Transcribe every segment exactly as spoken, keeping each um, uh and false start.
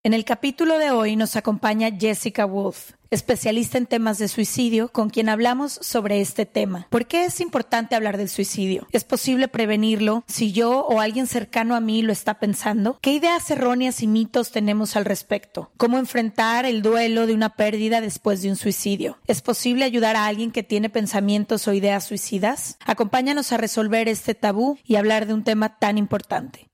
En el capítulo de hoy nos acompaña Jessica Wolf, especialista en temas de suicidio, con quien hablamos sobre este tema. ¿Por qué es importante hablar del suicidio? ¿Es posible prevenirlo si yo o alguien cercano a mí lo está pensando? ¿Qué ideas erróneas y mitos tenemos al respecto? ¿Cómo enfrentar el duelo de una pérdida después de un suicidio? ¿Es posible ayudar a alguien que tiene pensamientos o ideas suicidas? Acompáñanos a resolver este tabú y hablar de un tema tan importante.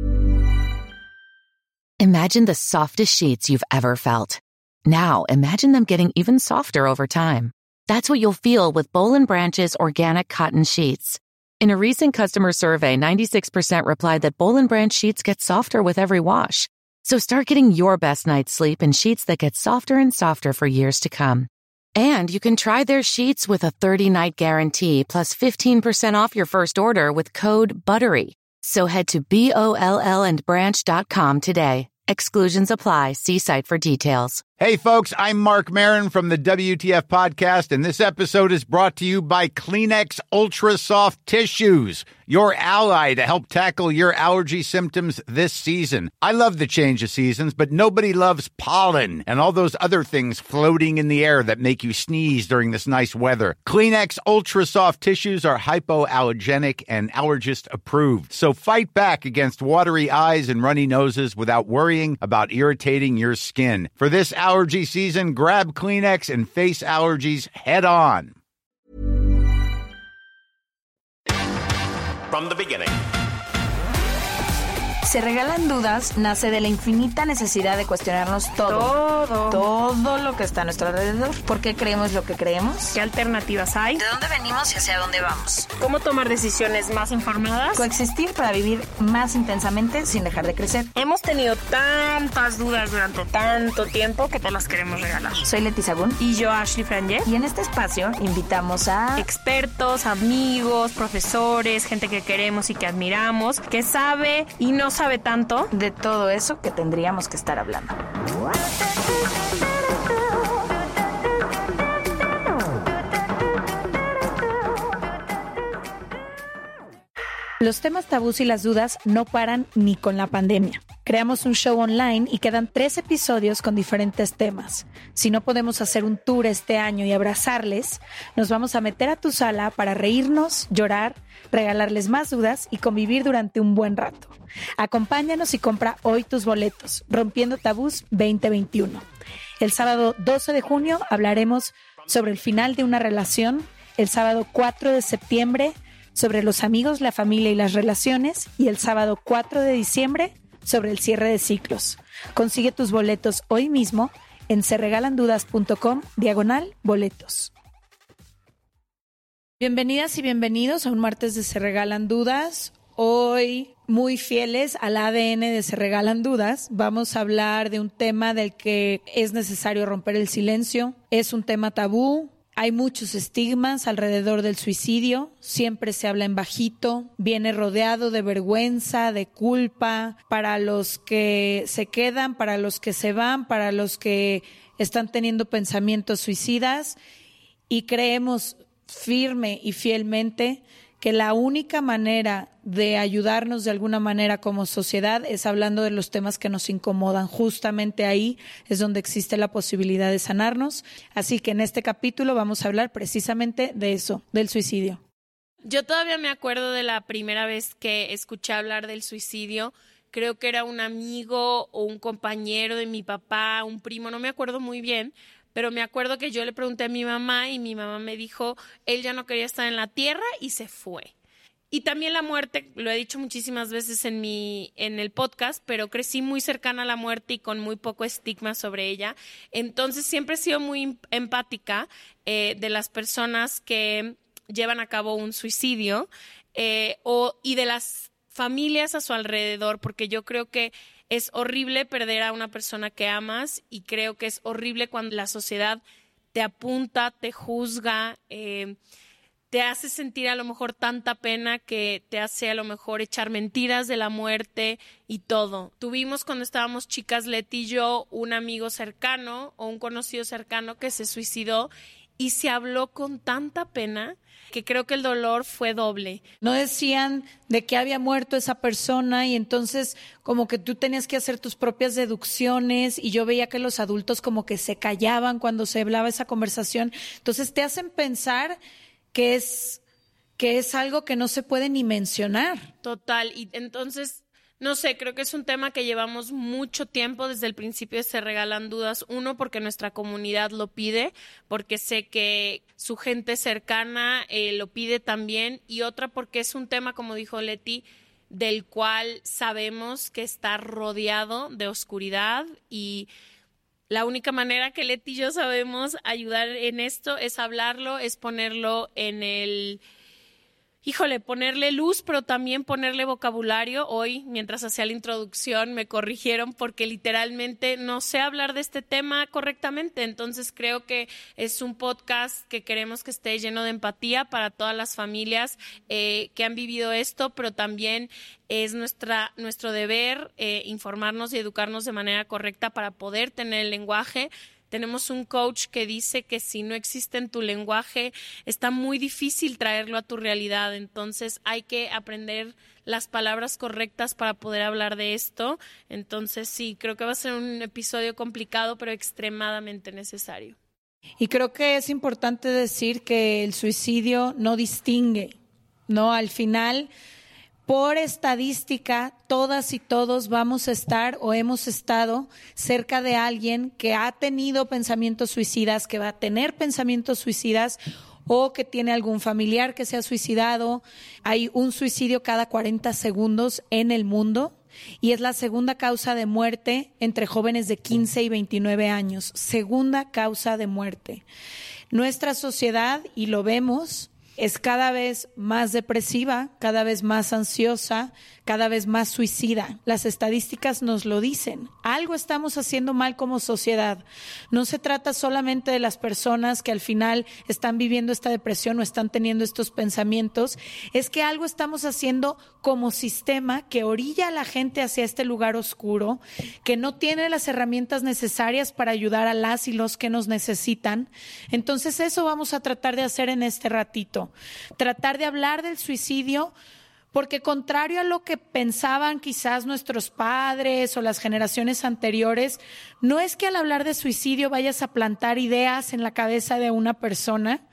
Imagine the softest sheets you've ever felt. Now, imagine them getting even softer over time. That's what you'll feel with Boll and Branch's organic cotton sheets. In a recent customer survey, ninety-six percent replied that Boll and Branch sheets get softer with every wash. So start getting your best night's sleep in sheets that get softer and softer for years to come. And you can try their sheets with a thirty-night guarantee plus fifteen percent off your first order with code BUTTERY. So head to B O L L and branch dot com today. Exclusions apply. See site for details. Hey, folks, I'm Mark Maron from the W T F Podcast, and this episode is brought to you by Kleenex Ultra Soft Tissues, your ally to help tackle your allergy symptoms this season. I love the change of seasons, but nobody loves pollen and all those other things floating in the air that make you sneeze during this nice weather. Kleenex Ultra Soft Tissues are hypoallergenic and allergist approved, so fight back against watery eyes and runny noses without worrying about irritating your skin. For this allergy season, grab Kleenex and face allergies head on. From the beginning. Se Regalan Dudas nace de la infinita necesidad de cuestionarnos todo. Todo. Todo lo que está a nuestro alrededor. ¿Por qué creemos lo que creemos? ¿Qué alternativas hay? ¿De dónde venimos y hacia dónde vamos? ¿Cómo tomar decisiones más informadas? Coexistir para vivir más intensamente sin dejar de crecer. Hemos tenido tantas dudas durante tanto tiempo que te las queremos regalar. Soy Leti Sagún. Y yo, Ashley Franje. Y en este espacio invitamos a expertos, amigos, profesores, gente que queremos y que admiramos, que sabe y no sabe tanto de todo eso que tendríamos que estar hablando. Los temas tabús y las dudas no paran ni con la pandemia. Creamos un show online y quedan tres episodios con diferentes temas. Si no podemos hacer un tour este año y abrazarles, nos vamos a meter a tu sala para reírnos, llorar, regalarles más dudas y convivir durante un buen rato. Acompáñanos y compra hoy tus boletos. Rompiendo Tabús veinte veintiuno. El sábado doce de junio hablaremos sobre el final de una relación. El sábado cuatro de septiembre sobre los amigos, la familia y las relaciones. Y el sábado cuatro de diciembre sobre el cierre de ciclos. Consigue tus boletos hoy mismo en serregalandudas.com diagonal boletos. Bienvenidas y bienvenidos a un martes de Se Regalan Dudas. Hoy, muy fieles al A D N de Se Regalan Dudas, vamos a hablar de un tema del que es necesario romper el silencio. Es un tema tabú. Hay muchos estigmas alrededor del suicidio, siempre se habla en bajito, viene rodeado de vergüenza, de culpa, para los que se quedan, para los que se van, para los que están teniendo pensamientos suicidas, y creemos firme y fielmente que la única manera de ayudarnos de alguna manera como sociedad es hablando de los temas que nos incomodan. Justamente ahí es donde existe la posibilidad de sanarnos. Así que en este capítulo vamos a hablar precisamente de eso, del suicidio. Yo todavía me acuerdo de la primera vez que escuché hablar del suicidio. Creo que era un amigo o un compañero de mi papá, un primo, no me acuerdo muy bien. Pero me acuerdo que yo le pregunté a mi mamá y mi mamá me dijo, él ya no quería estar en la tierra y se fue. Y también la muerte, lo he dicho muchísimas veces en mi en el podcast, pero crecí muy cercana a la muerte y con muy poco estigma sobre ella. Entonces siempre he sido muy empática eh, de las personas que llevan a cabo un suicidio eh, o, y de las familias a su alrededor, porque yo creo que es horrible perder a una persona que amas y creo que es horrible cuando la sociedad te apunta, te juzga, eh, te hace sentir a lo mejor tanta pena que te hace a lo mejor echar mentiras de la muerte y todo. Tuvimos cuando estábamos chicas, Leti y yo, un amigo cercano o un conocido cercano que se suicidó y se habló con tanta pena que creo que el dolor fue doble. No decían de qué había muerto esa persona y entonces como que tú tenías que hacer tus propias deducciones y yo veía que los adultos como que se callaban cuando se hablaba esa conversación. Entonces te hacen pensar que es, que es algo que no se puede ni mencionar. Total, y entonces... No sé, creo que es un tema que llevamos mucho tiempo, desde el principio Se Regalan Dudas. Uno, porque nuestra comunidad lo pide, porque sé que su gente cercana eh, lo pide también. Y otra, porque es un tema, como dijo Leti, del cual sabemos que está rodeado de oscuridad. Y la única manera que Leti y yo sabemos ayudar en esto es hablarlo, es ponerlo en el... Híjole, ponerle luz, pero también ponerle vocabulario. Hoy, mientras hacía la introducción, me corrigieron porque literalmente no sé hablar de este tema correctamente. Entonces creo que es un podcast que queremos que esté lleno de empatía para todas las familias eh, que han vivido esto, pero también es nuestra, nuestro deber eh, informarnos y educarnos de manera correcta para poder tener el lenguaje. Tenemos un coach que dice que si no existe en tu lenguaje, está muy difícil traerlo a tu realidad. Entonces hay que aprender las palabras correctas para poder hablar de esto. Entonces sí, creo que va a ser un episodio complicado, pero extremadamente necesario. Y creo que es importante decir que el suicidio no distingue, ¿no? Al final... Por estadística, todas y todos vamos a estar o hemos estado cerca de alguien que ha tenido pensamientos suicidas, que va a tener pensamientos suicidas o que tiene algún familiar que se ha suicidado. Hay un suicidio cada cuarenta segundos en el mundo y es la segunda causa de muerte entre jóvenes de quince y veintinueve años. Segunda causa de muerte. Nuestra sociedad, y lo vemos, es cada vez más depresiva, cada vez más ansiosa, cada vez más suicida. Las estadísticas nos lo dicen. Algo estamos haciendo mal como sociedad. No se trata solamente de las personas que al final están viviendo esta depresión o están teniendo estos pensamientos. Es que algo estamos haciendo como sistema que orilla a la gente hacia este lugar oscuro, que no tiene las herramientas necesarias para ayudar a las y los que nos necesitan. Entonces eso vamos a tratar de hacer en este ratito. Tratar de hablar del suicidio, porque contrario a lo que pensaban quizás nuestros padres o las generaciones anteriores, no es que al hablar de suicidio vayas a plantar ideas en la cabeza de una persona,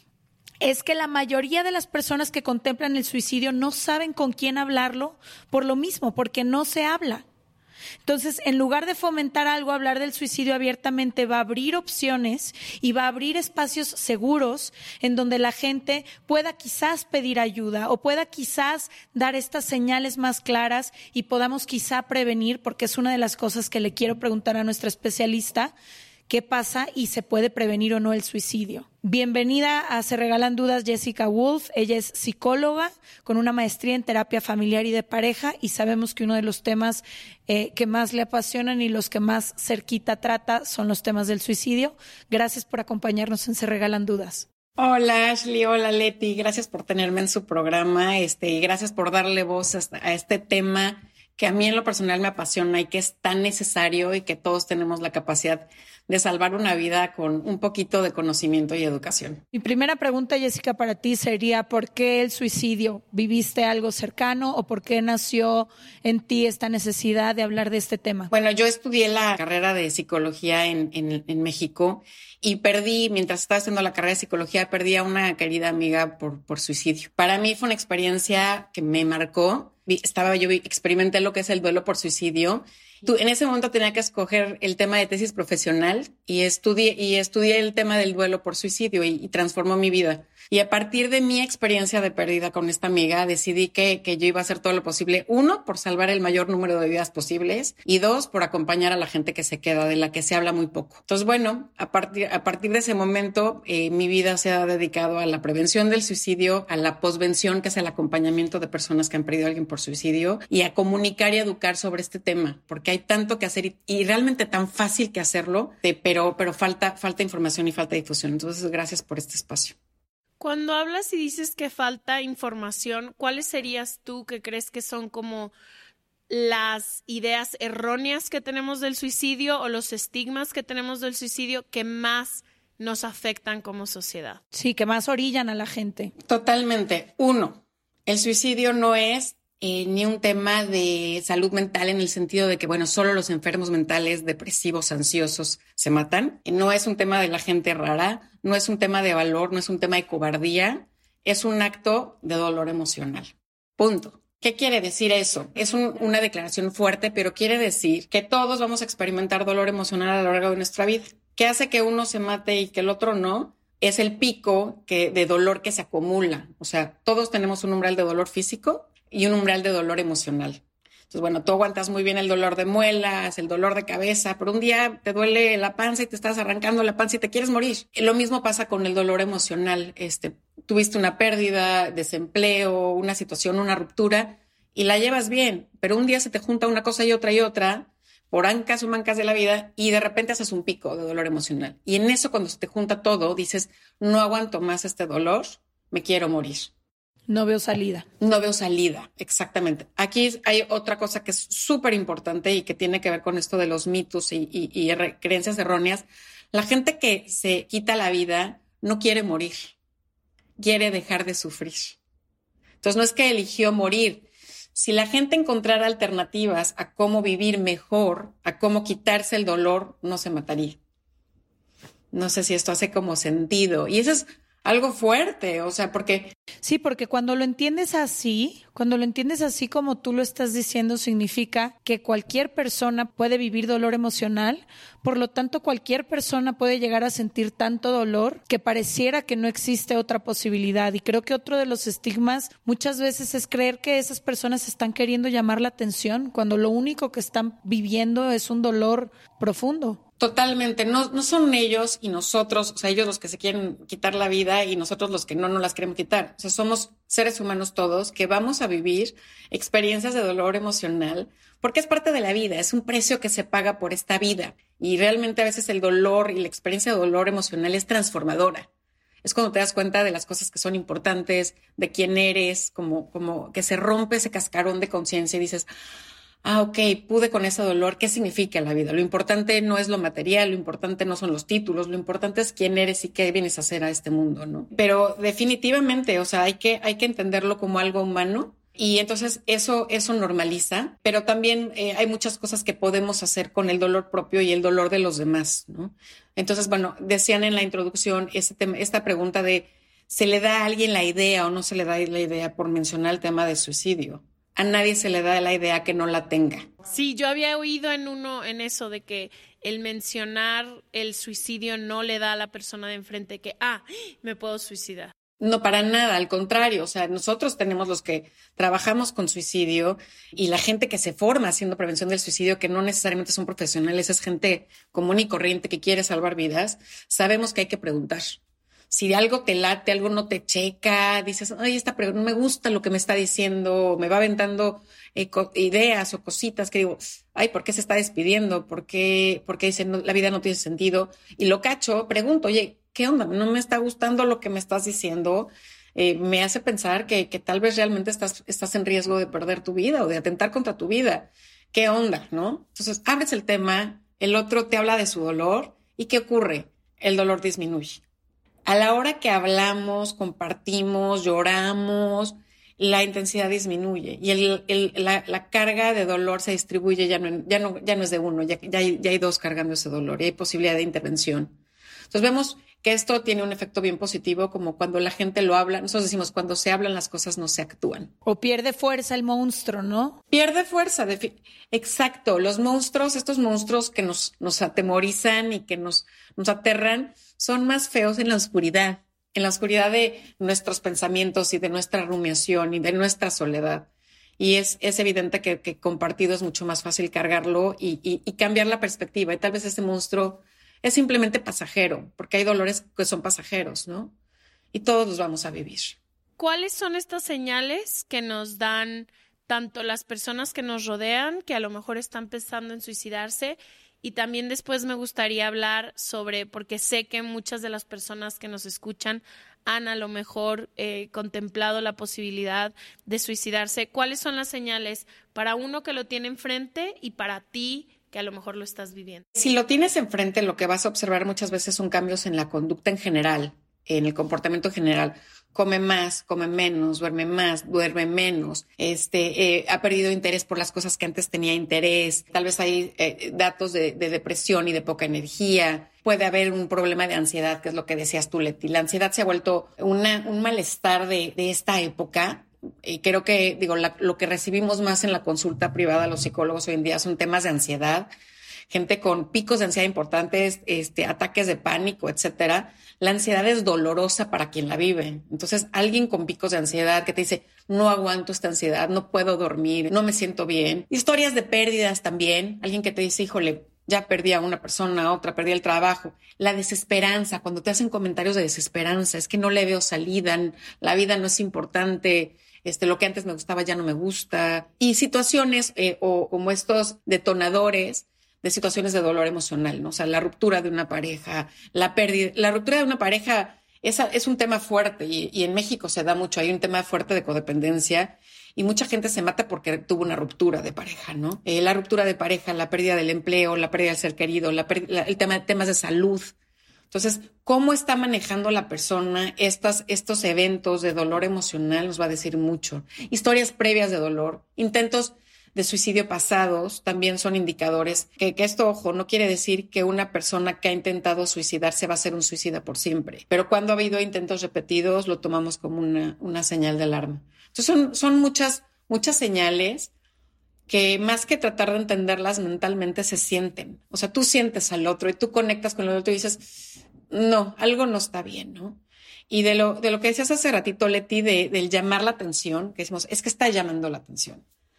es que la mayoría de las personas que contemplan el suicidio no saben con quién hablarlo por lo mismo, porque no se habla. Entonces, en lugar de fomentar algo, hablar del suicidio abiertamente va a abrir opciones y va a abrir espacios seguros en donde la gente pueda quizás pedir ayuda o pueda quizás dar estas señales más claras y podamos quizá prevenir, porque es una de las cosas que le quiero preguntar a nuestra especialista, ¿qué pasa y se puede prevenir o no el suicidio? Bienvenida a Se Regalan Dudas, Jessica Wolf. Ella es psicóloga con una maestría en terapia familiar y de pareja y sabemos que uno de los temas eh, que más le apasionan y los que más cerquita trata son los temas del suicidio. Gracias por acompañarnos en Se Regalan Dudas. Hola Ashley, hola Leti, gracias por tenerme en su programa este, y gracias por darle voz a, a este tema que a mí en lo personal me apasiona y que es tan necesario y que todos tenemos la capacidad de salvar una vida con un poquito de conocimiento y educación. Mi primera pregunta, Jessica, para ti sería ¿por qué el suicidio? ¿Viviste algo cercano o por qué nació en ti esta necesidad de hablar de este tema? Bueno, yo estudié la carrera de psicología en, en, en México y perdí, mientras estaba haciendo la carrera de psicología, perdí a una querida amiga por, por suicidio. Para mí fue una experiencia que me marcó. Estaba yo, experimenté lo que es el duelo por suicidio. Tú, en ese momento tenía que escoger el tema de tesis profesional y estudié, y estudié el tema del duelo por suicidio y, y transformó mi vida. Y a partir de mi experiencia de pérdida con esta amiga, decidí que, que yo iba a hacer todo lo posible. Uno, por salvar el mayor número de vidas posibles y dos, por acompañar a la gente que se queda, de la que se habla muy poco. Entonces, bueno, a partir, a partir de ese momento, eh, mi vida se ha dedicado a la prevención del suicidio, a la posvención, que es el acompañamiento de personas que han perdido a alguien por suicidio, y a comunicar y educar sobre este tema, porque hay tanto que hacer y, y realmente tan fácil que hacerlo, de, pero, pero falta, falta información y falta difusión. Entonces, gracias por este espacio. Cuando hablas y dices que falta información, ¿cuáles serías tú que crees que son como las ideas erróneas que tenemos del suicidio o los estigmas que tenemos del suicidio que más nos afectan como sociedad. Sí, que más orillan a la gente. Totalmente. Uno, el suicidio no es eh, ni un tema de salud mental en el sentido de que, bueno, solo los enfermos mentales, depresivos, ansiosos se matan. No es un tema de la gente rara, no es un tema de valor, no es un tema de cobardía, es un acto de dolor emocional. Punto. ¿Qué quiere decir eso? Es un, una declaración fuerte, pero quiere decir que todos vamos a experimentar dolor emocional a lo largo de nuestra vida. ¿Qué hace que uno se mate y que el otro no? Es el pico que, de dolor que se acumula. O sea, todos tenemos un umbral de dolor físico y un umbral de dolor emocional. Entonces, bueno, tú aguantas muy bien el dolor de muelas, el dolor de cabeza, pero un día te duele la panza y te estás arrancando la panza y te quieres morir. Lo mismo pasa con el dolor emocional. Este, tuviste una pérdida, desempleo, una situación, una ruptura y la llevas bien, pero un día se te junta una cosa y otra y otra por ancas o mancas de la vida y de repente haces un pico de dolor emocional. Y en eso, cuando se te junta todo, dices, no aguanto más este dolor, me quiero morir. No veo salida. No veo salida, exactamente. Aquí hay otra cosa que es súper importante y que tiene que ver con esto de los mitos y, y, y re- creencias erróneas. La gente que se quita la vida no quiere morir, quiere dejar de sufrir. Entonces no es que eligió morir. Si la gente encontrara alternativas a cómo vivir mejor, a cómo quitarse el dolor, no se mataría. No sé si esto hace como sentido. Y eso es algo fuerte, o sea, porque... Sí, porque cuando lo entiendes así, cuando lo entiendes así como tú lo estás diciendo, significa que cualquier persona puede vivir dolor emocional, por lo tanto cualquier persona puede llegar a sentir tanto dolor que pareciera que no existe otra posibilidad. Y creo que otro de los estigmas muchas veces es creer que esas personas están queriendo llamar la atención cuando lo único que están viviendo es un dolor profundo. Totalmente, no, no son ellos y nosotros, o sea, ellos los que se quieren quitar la vida y nosotros los que no nos las queremos quitar. O sea, somos seres humanos todos que vamos a vivir experiencias de dolor emocional porque es parte de la vida, es un precio que se paga por esta vida. Y realmente a veces el dolor y la experiencia de dolor emocional es transformadora. Es cuando te das cuenta de las cosas que son importantes, de quién eres, como, como que se rompe ese cascarón de conciencia y dices... Ah, ok, pude con ese dolor. ¿Qué significa la vida? Lo importante no es lo material, lo importante no son los títulos, lo importante es quién eres y qué vienes a hacer a este mundo, ¿no? Pero definitivamente, o sea, hay que, hay que entenderlo como algo humano y entonces eso, eso normaliza, pero también eh, hay muchas cosas que podemos hacer con el dolor propio y el dolor de los demás, ¿no? Entonces, bueno, decían en la introducción este tema, esta pregunta de ¿se le da a alguien la idea o no se le da la idea por mencionar el tema de suicidio? A nadie se le da la idea que no la tenga. Sí, yo había oído en uno, en eso de que el mencionar el suicidio no le da a la persona de enfrente que, ah, me puedo suicidar. No, para nada, al contrario. O sea, nosotros tenemos los que trabajamos con suicidio y la gente que se forma haciendo prevención del suicidio, que no necesariamente son profesionales, es gente común y corriente que quiere salvar vidas, sabemos que hay que preguntar. Si algo te late, algo no te checa, dices, ay, esta pregunta no me gusta lo que me está diciendo, me va aventando eh, co- ideas o cositas que digo, ay, ¿por qué se está despidiendo? ¿Por qué, por qué dice, no, la vida no tiene sentido? Y lo cacho, pregunto, oye, ¿qué onda? No me está gustando lo que me estás diciendo. Eh, me hace pensar que, que tal vez realmente estás, estás en riesgo de perder tu vida o de atentar contra tu vida. ¿Qué onda? ¿No? Entonces, abres el tema, el otro te habla de su dolor y ¿qué ocurre? El dolor disminuye. A la hora que hablamos, compartimos, lloramos, la intensidad disminuye y el, el, la, la carga de dolor se distribuye, ya no, ya no, ya no es de uno, ya, ya, hay, ya hay dos cargando ese dolor y hay posibilidad de intervención. Entonces vemos que esto tiene un efecto bien positivo, como cuando la gente lo habla. Nosotros decimos, cuando se hablan las cosas no se actúan. O pierde fuerza el monstruo, ¿no? Pierde fuerza. De fi- Exacto. Los monstruos, estos monstruos que nos, nos atemorizan y que nos, nos aterran, son más feos en la oscuridad, en la oscuridad de nuestros pensamientos y de nuestra rumiación y de nuestra soledad. Y es, es evidente que, que compartido es mucho más fácil cargarlo y, y, y cambiar la perspectiva. Y tal vez ese monstruo es simplemente pasajero, porque hay dolores que son pasajeros, ¿no? Y todos los vamos a vivir. ¿Cuáles son estas señales que nos dan tanto las personas que nos rodean, que a lo mejor están pensando en suicidarse? Y también después me gustaría hablar sobre, porque sé que muchas de las personas que nos escuchan han a lo mejor eh, contemplado la posibilidad de suicidarse. ¿Cuáles son las señales para uno que lo tiene enfrente y para ti que a lo mejor lo estás viviendo. Si lo tienes enfrente, lo que vas a observar muchas veces son cambios en la conducta en general, en el comportamiento en general. Come más, come menos, duerme más, duerme menos, este, eh, ha perdido interés por las cosas que antes tenía interés, tal vez hay eh, datos de, de depresión y de poca energía, puede haber un problema de ansiedad, que es lo que decías tú, Leti. La ansiedad se ha vuelto una, un malestar de, de esta época. Y creo que, digo, la, lo que recibimos más en la consulta privada los psicólogos hoy en día son temas de ansiedad, gente con picos de ansiedad importantes, este, ataques de pánico, etcétera. La ansiedad es dolorosa para quien la vive. Entonces, alguien con picos de ansiedad que te dice, no aguanto esta ansiedad, no puedo dormir, no me siento bien. Historias de pérdidas también. Alguien que te dice, híjole, ya perdí a una persona, a otra, perdí el trabajo. La desesperanza, cuando te hacen comentarios de desesperanza, es que no le veo salida, la vida no es importante, este, lo que antes me gustaba ya no me gusta. Y situaciones eh, o como estos detonadores de situaciones de dolor emocional, ¿no? O sea, la ruptura de una pareja, la pérdida, la ruptura de una pareja es, es un tema fuerte y, y en México se da mucho, hay un tema fuerte de codependencia y mucha gente se mata porque tuvo una ruptura de pareja, ¿no? Eh, la ruptura de pareja, la pérdida del empleo, la pérdida del ser querido, la, la, el tema, temas de salud. Entonces, ¿cómo está manejando la persona estas, estos eventos de dolor emocional? Nos va a decir mucho. Historias previas de dolor, intentos de suicidio pasados también son indicadores que, que esto, ojo, no quiere decir que una persona que ha intentado suicidarse va a ser un suicida por siempre, pero cuando ha habido intentos repetidos lo tomamos como una, una señal de alarma. Entonces son, son muchas, muchas señales que más que tratar de entenderlas mentalmente se sienten. O sea, tú sientes al otro y tú conectas con el otro y dices, no, algo no está bien, ¿no? Y de lo, de lo que decías hace ratito, Leti, de, del llamar la atención, que decimos, es que está llamando la atención.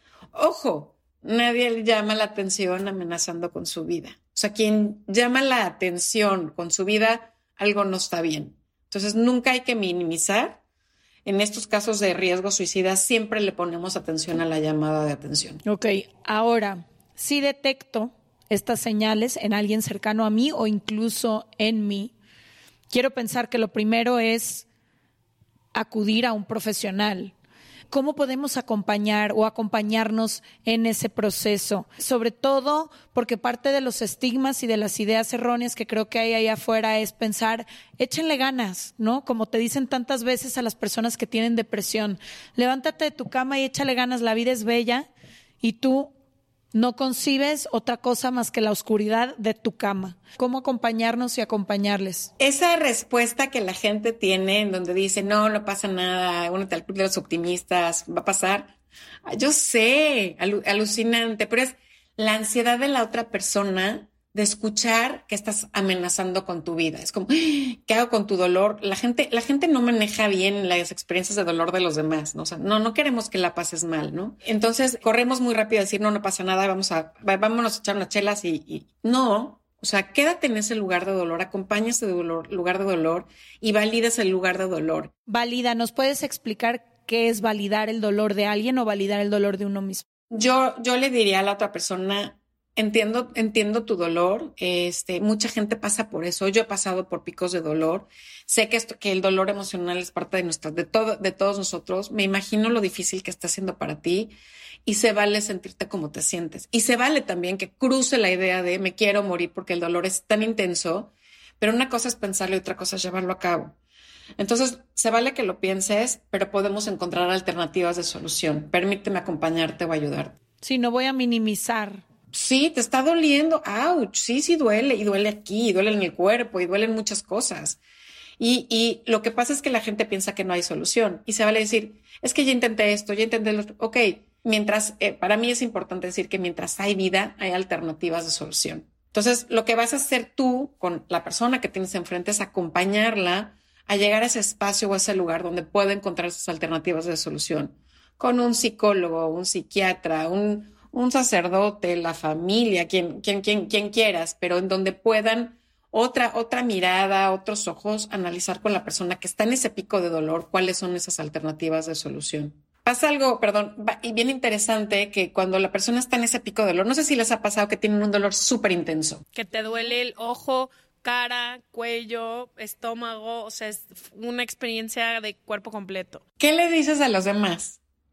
Ojo, nadie llama la atención amenazando con su vida. O sea, quien llama la atención con su vida, algo no está bien. Entonces, nunca hay que minimizar. En estos casos de riesgo suicida, siempre le ponemos atención a la llamada de atención. Ok, ahora, si detecto estas señales en alguien cercano a mí o incluso en mí, quiero pensar que lo primero es acudir a un profesional. ¿Cómo podemos acompañar o acompañarnos en ese proceso? Sobre todo porque parte de los estigmas y de las ideas erróneas que creo que hay ahí afuera es pensar, échenle ganas, ¿no? Como te dicen tantas veces a las personas que tienen depresión, levántate de tu cama y échale ganas, la vida es bella y tú no concibes otra cosa más que la oscuridad de tu cama. ¿Cómo acompañarnos y acompañarles? Esa respuesta que la gente tiene en donde dice, no, no pasa nada, únete al club de los optimistas, va a pasar. Yo sé, alu- alucinante, pero es la ansiedad de la otra persona de escuchar que estás amenazando con tu vida. Es como, ¿qué hago con tu dolor? La gente, la gente no maneja bien las experiencias de dolor de los demás, ¿no? O sea, no, no queremos que la pases mal, ¿no? Entonces, corremos muy rápido a decir, no, no pasa nada, vamos a, vámonos a echar unas chelas y, y... no. O sea, quédate en ese lugar de dolor, acompaña ese dolor, lugar de dolor y valida ese lugar de dolor. Valida, ¿nos puedes explicar qué es validar el dolor de alguien o validar el dolor de uno mismo? Yo, yo le diría a la otra persona, Entiendo, entiendo tu dolor. Este, mucha gente pasa por eso. Yo he pasado por picos de dolor. Sé que esto, que el dolor emocional es parte de nuestra, de todo, de todos nosotros. Me imagino lo difícil que está siendo para ti y se vale sentirte como te sientes. Y se vale también que cruce la idea de me quiero morir porque el dolor es tan intenso, pero una cosa es pensarlo y otra cosa es llevarlo a cabo. Entonces, se vale que lo pienses, pero podemos encontrar alternativas de solución. Permíteme acompañarte o ayudarte. Sí, no voy a minimizar. Sí, te está doliendo, ouch, sí, sí duele, y duele aquí, y duele en el cuerpo, y duelen muchas cosas. Y, y lo que pasa es que la gente piensa que no hay solución, y se vale decir, es que ya intenté esto, ya intenté lo otro. Ok, mientras, eh, para mí es importante decir que mientras hay vida, hay alternativas de solución. Entonces, lo que vas a hacer tú con la persona que tienes enfrente es acompañarla a llegar a ese espacio o a ese lugar donde pueda encontrar esas alternativas de solución. Con un psicólogo, un psiquiatra, un... un sacerdote, la familia, quien, quien, quien, quien quieras, pero en donde puedan otra, otra mirada, otros ojos, analizar con la persona que está en ese pico de dolor cuáles son esas alternativas de solución. Pasa algo, perdón, y bien interesante que cuando la persona está en ese pico de dolor, no sé si les ha pasado que tienen un dolor súper intenso. Que te duele el ojo, cara, cuello, estómago, o sea, es una experiencia de cuerpo completo. ¿Qué le dices a los demás?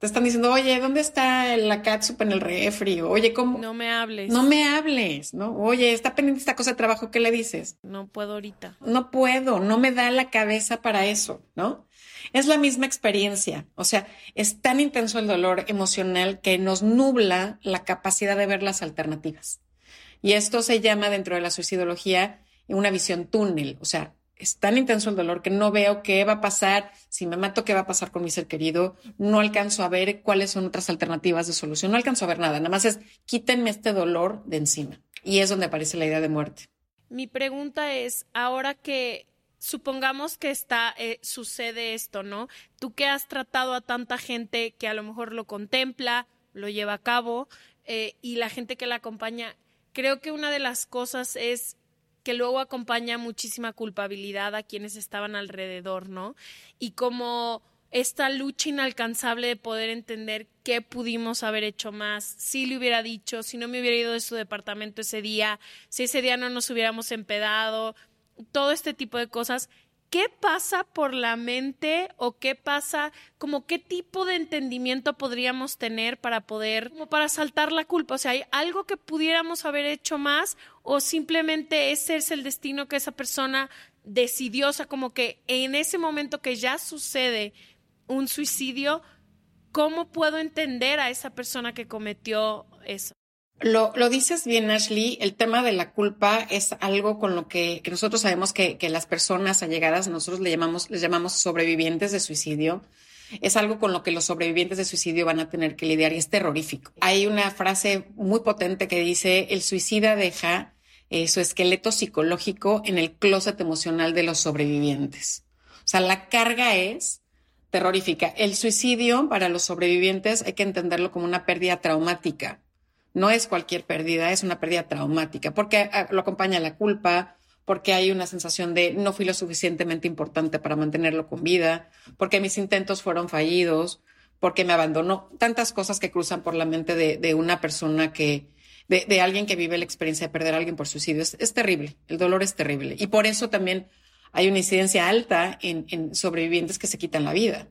Te están diciendo, oye, ¿dónde está la catsup en el refri? Oye, ¿cómo? No me hables. No me hables, ¿no? Oye, está pendiente esta cosa de trabajo, ¿qué le dices? No puedo ahorita. No puedo, no me da la cabeza para eso, ¿no? Es la misma experiencia. O sea, es tan intenso el dolor emocional que nos nubla la capacidad de ver las alternativas. Y esto se llama dentro de la suicidología una visión túnel. O sea, es tan intenso el dolor que no veo qué va a pasar, si me mato, qué va a pasar con mi ser querido. No alcanzo a ver cuáles son otras alternativas de solución. No alcanzo a ver nada. Nada más es quítenme este dolor de encima. Y es donde aparece la idea de muerte. Mi pregunta es, ahora que supongamos que está eh, sucede esto, ¿no? Tú que has tratado a tanta gente que a lo mejor lo contempla, lo lleva a cabo, eh, y la gente que la acompaña, creo que una de las cosas es que luego acompaña muchísima culpabilidad a quienes estaban alrededor, ¿no? Y como esta lucha inalcanzable de poder entender qué pudimos haber hecho más, si le hubiera dicho, si no me hubiera ido de su departamento ese día, si ese día no nos hubiéramos empedado, todo este tipo de cosas. ¿Qué pasa por la mente o qué pasa, como qué tipo de entendimiento podríamos tener para poder, como para saltar la culpa? O sea, ¿hay algo que pudiéramos haber hecho más o simplemente ese es el destino que esa persona decidió? O sea, como que en ese momento que ya sucede un suicidio, ¿cómo puedo entender a esa persona que cometió eso? Lo, lo dices bien, Ashley. El tema de la culpa es algo con lo que, que nosotros sabemos que, que las personas allegadas, nosotros le llamamos, les llamamos sobrevivientes de suicidio. Es algo con lo que los sobrevivientes de suicidio van a tener que lidiar y es terrorífico. Hay una frase muy potente que dice, el suicida deja eh, su esqueleto psicológico en el closet emocional de los sobrevivientes. O sea, la carga es terrorífica. El suicidio para los sobrevivientes hay que entenderlo como una pérdida traumática. No es cualquier pérdida, es una pérdida traumática, porque lo acompaña la culpa, porque hay una sensación de no fui lo suficientemente importante para mantenerlo con vida, porque mis intentos fueron fallidos, porque me abandonó. Tantas cosas que cruzan por la mente de, de una persona que, de, de alguien que vive la experiencia de perder a alguien por suicidio. Es, es terrible, el dolor es terrible. Y por eso también hay una incidencia alta en, en sobrevivientes que se quitan la vida.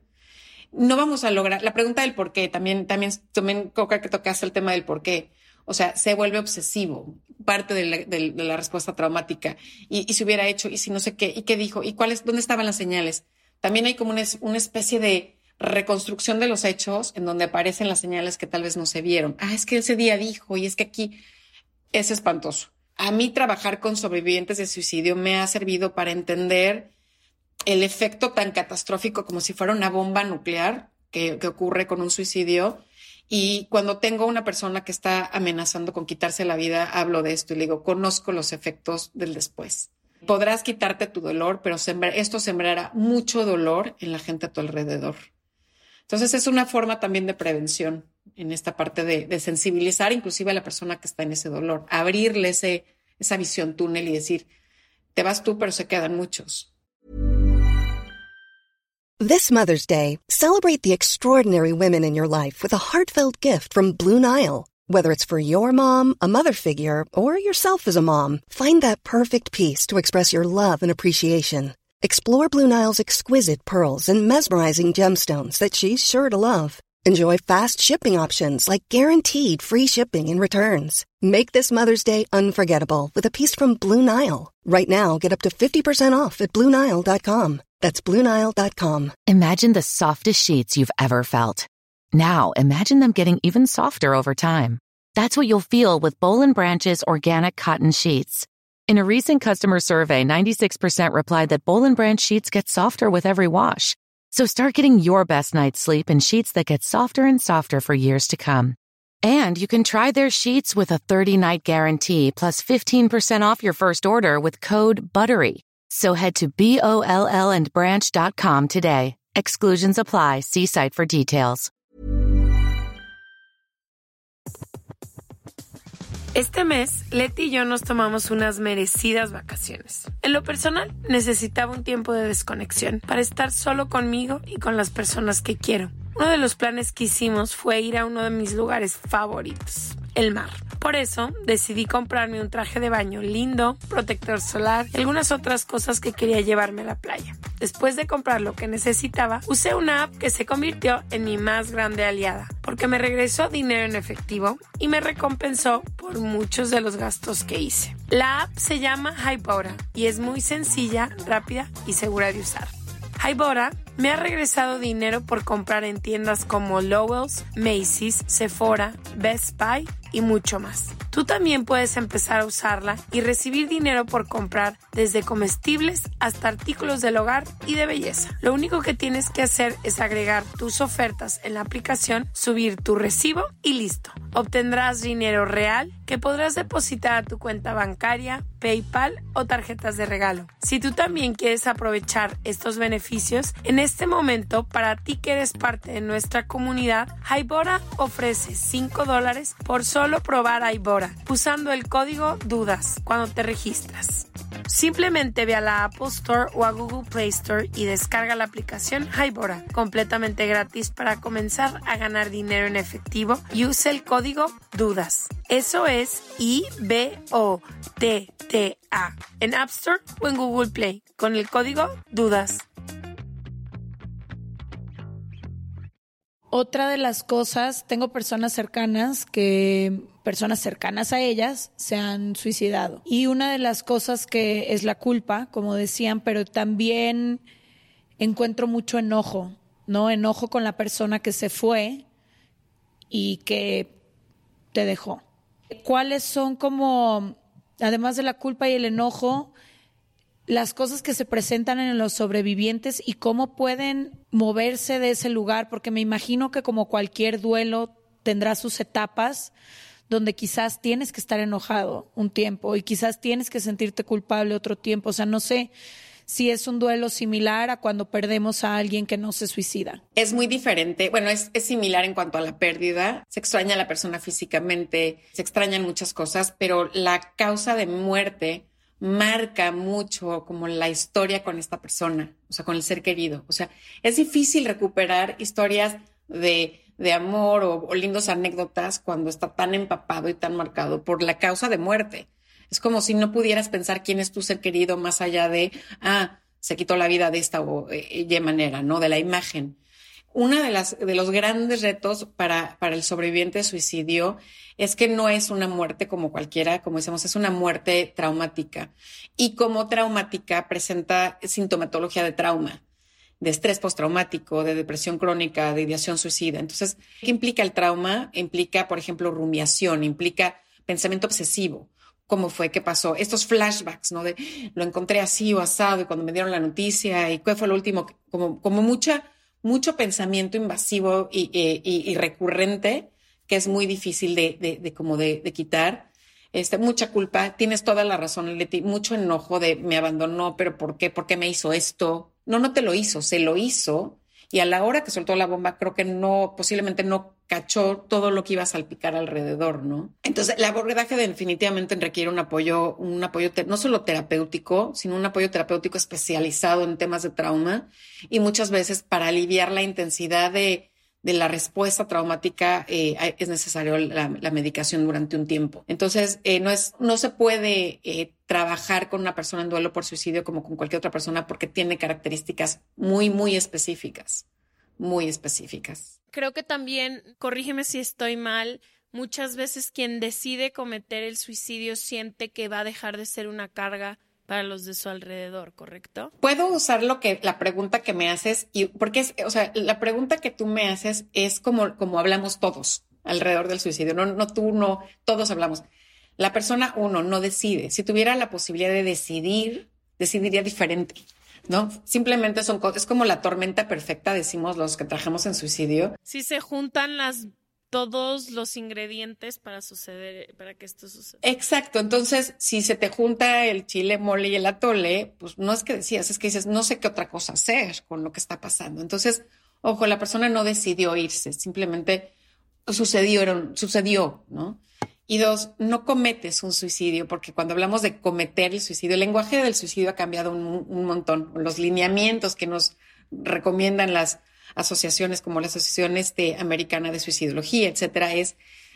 No vamos a lograr, la pregunta del por qué, también, también, también creo que tocaste el tema del por qué. O sea, se vuelve obsesivo, parte de la, de, de la respuesta traumática. Y, y si hubiera hecho, y si no sé qué, y qué dijo, y cuáles, dónde estaban las señales. También hay como una, una especie de reconstrucción de los hechos en donde aparecen las señales que tal vez no se vieron. Ah, es que ese día dijo, y es que aquí es espantoso. A mí trabajar con sobrevivientes de suicidio me ha servido para entender el efecto tan catastrófico como si fuera una bomba nuclear que, que ocurre con un suicidio. Y cuando tengo una persona que está amenazando con quitarse la vida, hablo de esto y le digo, conozco los efectos del después. Podrás quitarte tu dolor, pero sembrar, esto sembrará mucho dolor en la gente a tu alrededor. Entonces es una forma también de prevención en esta parte de, de sensibilizar inclusive a la persona que está en ese dolor, abrirle ese, esa visión túnel y decir, te vas tú, pero se quedan muchos. This Mother's Day, celebrate the extraordinary women in your life with a heartfelt gift from Blue Nile. Whether it's for your mom, a mother figure, or yourself as a mom, find that perfect piece to express your love and appreciation. Explore Blue Nile's exquisite pearls and mesmerizing gemstones that she's sure to love. Enjoy fast shipping options like guaranteed free shipping and returns. Make this Mother's Day unforgettable with a piece from Blue Nile. Right now, get up to fifty percent off at Blue Nile dot com. That's Blue Nile dot com. Imagine the softest sheets you've ever felt. Now, imagine them getting even softer over time. That's what you'll feel with Boll and Branch's organic cotton sheets. In a recent customer survey, ninety-six percent replied that Boll and Branch sheets get softer with every wash. So start getting your best night's sleep in sheets that get softer and softer for years to come. And you can try their sheets with a thirty-night guarantee plus fifteen percent off your first order with code BUTTERY. So head to B O L L and branch dot com today. Exclusions apply. See site for details. Este mes, Leti y yo nos tomamos unas merecidas vacaciones. En lo personal, necesitaba un tiempo de desconexión para estar solo conmigo y con las personas que quiero. Uno de los planes que hicimos fue ir a uno de mis lugares favoritos, el mar. Por eso decidí comprarme un traje de baño lindo, protector solar y algunas otras cosas que quería llevarme a la playa. Después de comprar lo que necesitaba, usé una app que se convirtió en mi más grande aliada, porque me regresó dinero en efectivo y me recompensó por muchos de los gastos que hice. La app se llama Hybora y es muy sencilla, rápida y segura de usar. Hybora me ha regresado dinero por comprar en tiendas como Lowell's, Macy's, Sephora, Best Buy y mucho más. Tú también puedes empezar a usarla y recibir dinero por comprar desde comestibles hasta artículos del hogar y de belleza. Lo único que tienes que hacer es agregar tus ofertas en la aplicación, subir tu recibo y listo. Obtendrás dinero real que podrás depositar a tu cuenta bancaria, PayPal o tarjetas de regalo. Si tú también quieres aprovechar estos beneficios, en este momento, para ti que eres parte de nuestra comunidad, Hybora ofrece cinco dólares por solo probar Hybora, usando el código DUDAS cuando te registras. Simplemente ve a la Apple Store o a Google Play Store y descarga la aplicación Hybora, completamente gratis para comenzar a ganar dinero en efectivo, y usa el código DUDAS. Eso es I B O T T A en App Store o en Google Play con el código DUDAS. Otra de las cosas, tengo personas cercanas que, personas cercanas a ellas se han suicidado. Y una de las cosas que es la culpa, como decían, pero también encuentro mucho enojo, ¿no? Enojo con la persona que se fue y que te dejó. ¿Cuáles son como, además de la culpa y el enojo, las cosas que se presentan en los sobrevivientes y cómo pueden moverse de ese lugar? Porque me imagino que como cualquier duelo tendrá sus etapas donde quizás tienes que estar enojado un tiempo y quizás tienes que sentirte culpable otro tiempo. O sea, no sé si es un duelo similar a cuando perdemos a alguien que no se suicida. Es muy diferente. Bueno, es, es similar en cuanto a la pérdida. Se extraña a la persona físicamente, se extrañan muchas cosas, pero la causa de muerte marca mucho como la historia con esta persona, o sea, con el ser querido. O sea, es difícil recuperar historias de, de amor o, o lindas anécdotas cuando está tan empapado y tan marcado por la causa de muerte. Es como si no pudieras pensar quién es tu ser querido más allá de, ah, se quitó la vida de esta o eh, de manera, ¿no? De la imagen. Una de las de los grandes retos para, para el sobreviviente de suicidio es que no es una muerte como cualquiera, como decimos, es una muerte traumática. Y como traumática presenta sintomatología de trauma, de estrés postraumático, de depresión crónica, de ideación suicida. Entonces, ¿qué implica el trauma? Implica, por ejemplo, rumiación, implica pensamiento obsesivo. ¿Cómo fue? ¿Qué pasó? Estos flashbacks, ¿no? De lo encontré así o asado y cuando me dieron la noticia y qué fue lo último, como, como mucha... mucho pensamiento invasivo y, y, y recurrente que es muy difícil de, de, de, como de, de quitar. Este, mucha culpa, tienes toda la razón, Leti, mucho enojo de me abandonó, pero ¿por qué? ¿Por qué me hizo esto? No, no te lo hizo, se lo hizo. Y a la hora que soltó la bomba, creo que no, posiblemente no cachó todo lo que iba a salpicar alrededor, ¿no? Entonces, el abordaje definitivamente requiere un apoyo, un apoyo te- no solo terapéutico, sino un apoyo terapéutico especializado en temas de trauma. Y muchas veces para aliviar la intensidad de, de la respuesta traumática eh, es necesario la, la medicación durante un tiempo. Entonces, eh, no es, no se puede eh, trabajar con una persona en duelo por suicidio como con cualquier otra persona porque tiene características muy, muy específicas, muy específicas. Creo que también, corrígeme si estoy mal, muchas veces quien decide cometer el suicidio siente que va a dejar de ser una carga para los de su alrededor, ¿correcto? Puedo usar lo que la pregunta que me haces y porque es, o sea, la pregunta que tú me haces es como, como hablamos todos alrededor del suicidio. No, no tú, no, todos hablamos. La persona uno no decide. Si tuviera la posibilidad de decidir, decidiría diferente, ¿no? Simplemente son cosas, es como la tormenta perfecta, decimos los que trabajamos en suicidio. Si se juntan las todos los ingredientes para suceder, para que esto suceda. Exacto. Entonces, si se te junta el chile, mole y el atole, pues no es que decías, es que dices, no sé qué otra cosa hacer con lo que está pasando. Entonces, ojo, la persona no decidió irse, simplemente sucedieron, sucedió, ¿no? Y dos, no cometes un suicidio, porque cuando hablamos de cometer el suicidio, el lenguaje del suicidio ha cambiado un, un montón. Los lineamientos que nos recomiendan las asociaciones como la Asociación este, Americana de Suicidología, etcétera, es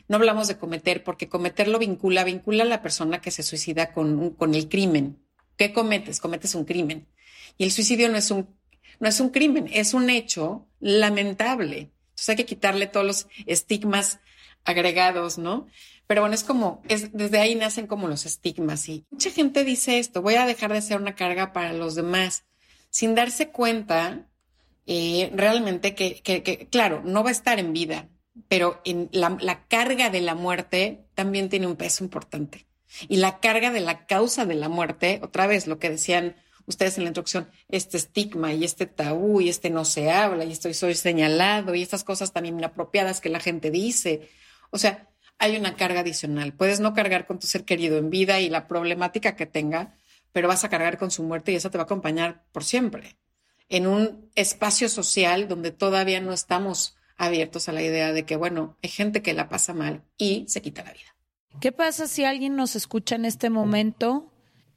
No hablamos de cometer, porque cometer lo vincula, vincula a la persona que se suicida con, con el crimen. ¿Qué cometes? Cometes un crimen. Y el suicidio no es un, no es un crimen, es un hecho lamentable. Entonces hay que quitarle todos los estigmas agregados, ¿no? Pero bueno, es como, es, desde ahí nacen como los estigmas. Y mucha gente dice esto, voy a dejar de ser una carga para los demás, sin darse cuenta eh, realmente que, que, que, claro, no va a estar en vida, pero en la, la carga de la muerte también tiene un peso importante. Y la carga de la causa de la muerte, otra vez lo que decían ustedes en la introducción, este estigma y este tabú y este no se habla y estoy soy señalado y estas cosas también inapropiadas que la gente dice. O sea, hay una carga adicional. Puedes no cargar con tu ser querido en vida y la problemática que tenga, pero vas a cargar con su muerte y eso te va a acompañar por siempre. En un espacio social donde todavía no estamos abiertos a la idea de que, bueno, hay gente que la pasa mal y se quita la vida. ¿Qué pasa si alguien nos escucha en este momento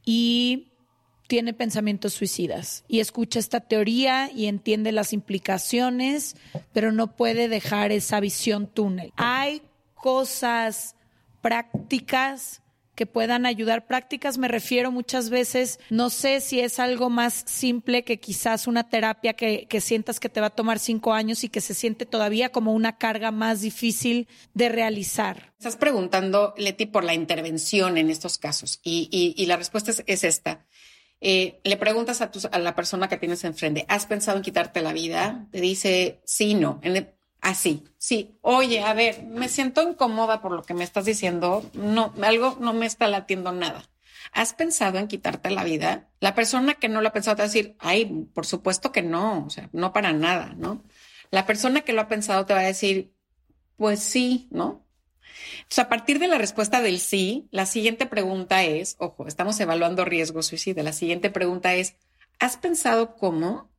y tiene pensamientos suicidas y escucha esta teoría y entiende las implicaciones, pero no puede dejar esa visión túnel? Hay cosas prácticas que puedan ayudar. Prácticas me refiero muchas veces, no sé si es algo más simple que quizás una terapia que, que sientas que te va a tomar cinco años y que se siente todavía como una carga más difícil de realizar. Estás preguntando, Leti, por la intervención en estos casos y, y, y la respuesta es, es esta. Eh, le preguntas a, tu, a la persona que tienes enfrente, ¿has pensado en quitarte la vida? Te dice sí, no. En el, Así, sí. Oye, a ver, me siento incómoda por lo que me estás diciendo. No, algo no me está latiendo nada. ¿Has pensado en quitarte la vida? La persona que no lo ha pensado te va a decir, ay, por supuesto que no, o sea, no para nada, ¿no? La persona que lo ha pensado te va a decir, pues sí, ¿no? Entonces, a partir de la respuesta del sí, la siguiente pregunta es, ojo, estamos evaluando riesgo suicida. La siguiente pregunta es, ¿has pensado cómo?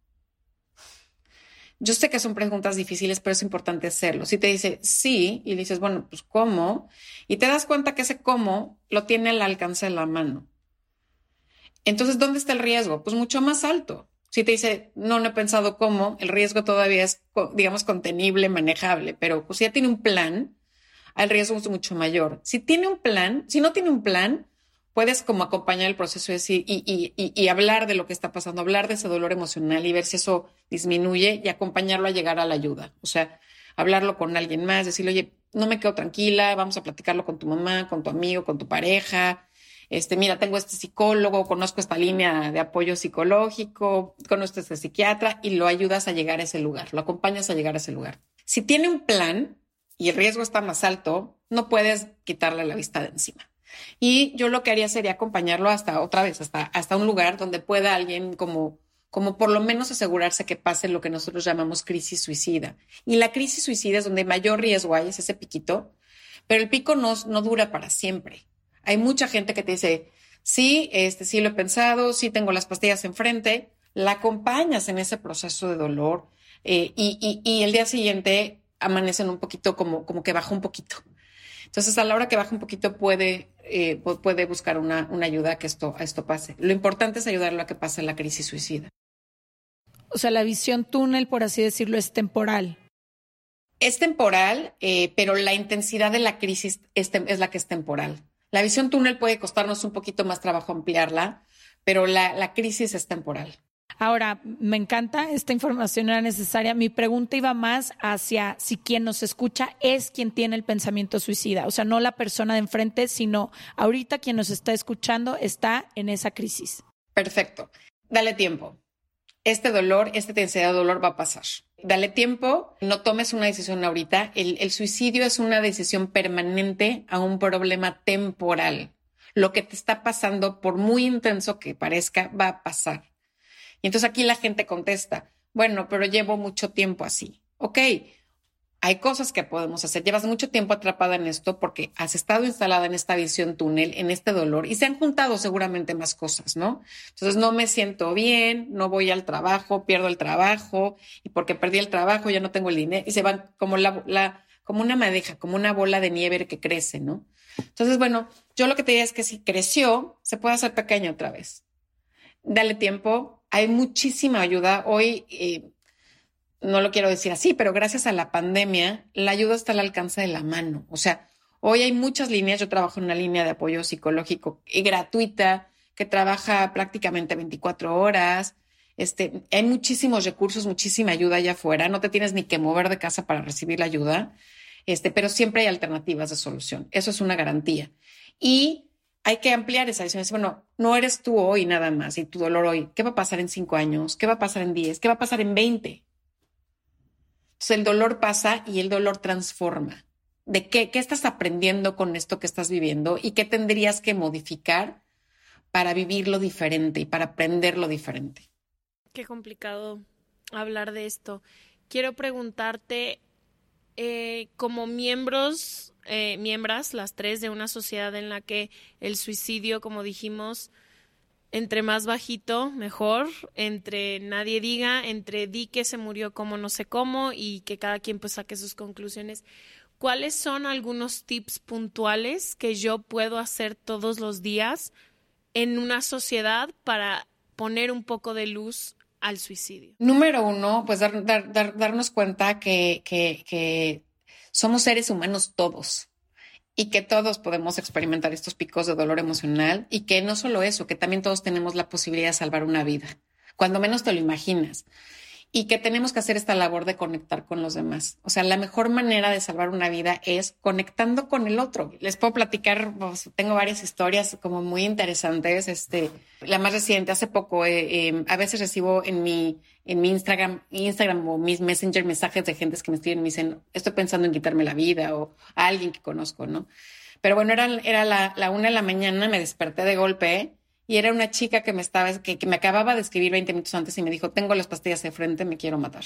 Yo sé que son preguntas difíciles, pero es importante hacerlo. Si te dice sí y le dices, bueno, pues ¿cómo? Y te das cuenta que ese cómo lo tiene al alcance de la mano. Entonces, ¿dónde está el riesgo? Pues mucho más alto. Si te dice, no, no he pensado cómo, el riesgo todavía es, digamos, contenible, manejable, pero pues si ya tiene un plan, el riesgo es mucho mayor. Si tiene un plan, si no tiene un plan, puedes como acompañar el proceso y, decir, y, y, y, y hablar de lo que está pasando, hablar de ese dolor emocional y ver si eso disminuye y acompañarlo a llegar a la ayuda. O sea, hablarlo con alguien más, decirle, oye, no me quedo tranquila, vamos a platicarlo con tu mamá, con tu amigo, con tu pareja. Este, mira, tengo este psicólogo, conozco esta línea de apoyo psicológico, conozco este psiquiatra y lo ayudas a llegar a ese lugar, lo acompañas a llegar a ese lugar. Si tiene un plan y el riesgo está más alto, no puedes quitarle la vista de encima. Y yo lo que haría sería acompañarlo hasta otra vez, hasta, hasta un lugar donde pueda alguien como, como por lo menos asegurarse que pase lo que nosotros llamamos crisis suicida. Y la crisis suicida es donde mayor riesgo hay, es ese piquito, pero el pico no, no dura para siempre. Hay mucha gente que te dice, sí, este, sí lo he pensado, sí tengo las pastillas enfrente, la acompañas en ese proceso de dolor eh, y, y, y el día siguiente amanecen un poquito como, como que baja un poquito. Entonces, a la hora que baja un poquito puede, eh, puede buscar una, una ayuda a que esto, a esto pase. Lo importante es ayudarlo a que pase la crisis suicida. O sea, la visión túnel, por así decirlo, es temporal. Es temporal, eh, pero la intensidad de la crisis es, es la que es temporal. La visión túnel puede costarnos un poquito más trabajo ampliarla, pero la, la crisis es temporal. Ahora, me encanta, esta información era necesaria. Mi pregunta iba más hacia si quien nos escucha es quien tiene el pensamiento suicida. O sea, no la persona de enfrente, sino ahorita quien nos está escuchando está en esa crisis. Perfecto. Dale tiempo. Este dolor, esta intensidad de dolor va a pasar. Dale tiempo, no tomes una decisión ahorita. El, el suicidio es una decisión permanente a un problema temporal. Lo que te está pasando, por muy intenso que parezca, va a pasar. Y entonces aquí la gente contesta, bueno, pero llevo mucho tiempo así. Ok, hay cosas que podemos hacer. Llevas mucho tiempo atrapada en esto porque has estado instalada en esta visión túnel, en este dolor, y se han juntado seguramente más cosas, ¿no? Entonces no me siento bien, no voy al trabajo, pierdo el trabajo, y porque perdí el trabajo ya no tengo el dinero, y se van como, la, la, como una madeja, como una bola de nieve que crece, ¿no? Entonces, bueno, yo lo que te diría es que si creció, se puede hacer pequeño otra vez. Dale tiempo. Hay muchísima ayuda. Hoy, eh, no lo quiero decir así, pero gracias a la pandemia, la ayuda está al alcance de la mano. O sea, Hoy hay muchas líneas. Yo trabajo en una línea de apoyo psicológico gratuita que trabaja prácticamente veinticuatro horas. Este, hay muchísimos recursos, muchísima ayuda allá afuera. No te tienes ni que mover de casa para recibir la ayuda, este, pero siempre hay alternativas de solución. Eso es una garantía. Y hay que ampliar esa visión. Bueno, no eres tú hoy nada más y tu dolor hoy. ¿Qué va a pasar en cinco años? ¿Qué va a pasar en diez? ¿Qué va a pasar en veinte? Entonces el dolor pasa y el dolor transforma. ¿De qué, qué estás aprendiendo con esto que estás viviendo y qué tendrías que modificar para vivirlo diferente y para aprenderlo diferente? Qué complicado hablar de esto. Quiero preguntarte, eh, como miembros, eh, miembros, las tres de una sociedad en la que el suicidio, como dijimos, entre más bajito, mejor, entre nadie diga, entre di que se murió como no sé cómo y que cada quien pues saque sus conclusiones. ¿Cuáles son algunos tips puntuales que yo puedo hacer todos los días en una sociedad para poner un poco de luz al suicidio? Número uno, pues dar, dar, dar, darnos cuenta que, que, que somos seres humanos todos y que todos podemos experimentar estos picos de dolor emocional y que no solo eso, que también todos tenemos la posibilidad de salvar una vida, cuando menos te lo imaginas. Y que tenemos que hacer esta labor de conectar con los demás. O sea, la mejor manera de salvar una vida es conectando con el otro. Les puedo platicar, pues, tengo varias historias como muy interesantes. Este, la más reciente, hace poco, eh, eh, a veces recibo en mi, en mi Instagram, Instagram o mis Messenger mensajes de gentes que me escriben y me dicen, estoy pensando en quitarme la vida, o a alguien que conozco, ¿no? Pero bueno, era, era la, la una de la mañana, me desperté de golpe. Y era una chica que me estaba, que, que me acababa de escribir veinte minutos antes y me dijo, tengo las pastillas de frente, me quiero matar.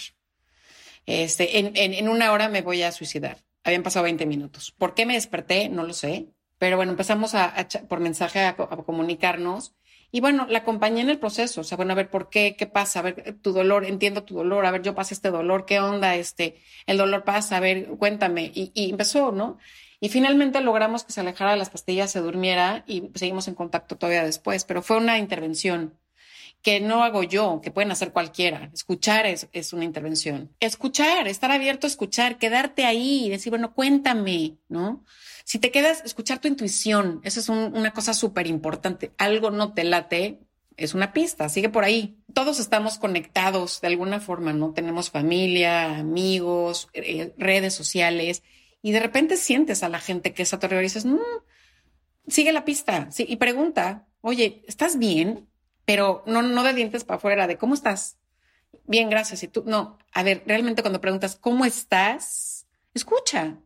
Este, en, en, en una hora me voy a suicidar. Habían pasado veinte minutos. ¿Por qué me desperté? No lo sé. Pero bueno, empezamos a, a por mensaje a, a comunicarnos. Y bueno, la acompañé en el proceso. O sea, bueno, a ver, ¿por qué? ¿Qué pasa? A ver, tu dolor, entiendo tu dolor. A ver, yo pasé este dolor. ¿Qué onda? Este, el dolor pasa. A ver, cuéntame. Y, y empezó, ¿no? Y finalmente logramos que se alejara de las pastillas, se durmiera y seguimos en contacto todavía después. Pero fue una intervención que no hago yo, que pueden hacer cualquiera. Escuchar es, es una intervención. Escuchar, estar abierto a escuchar, quedarte ahí y decir, bueno, cuéntame, ¿no? Si te quedas, escuchar tu intuición. Eso es un, una cosa súper importante. Algo no te late, es una pista, sigue por ahí. Todos estamos conectados de alguna forma, ¿no? Tenemos familia, amigos, eh, redes sociales. Y de repente sientes a la gente que es a tu alrededor y dices, no, sigue la pista, sí, y pregunta, oye, ¿estás bien? Pero no, no de dientes para afuera, de ¿cómo estás? Bien, gracias. Y tú, no, a ver, realmente cuando preguntas, ¿cómo estás? Escucha.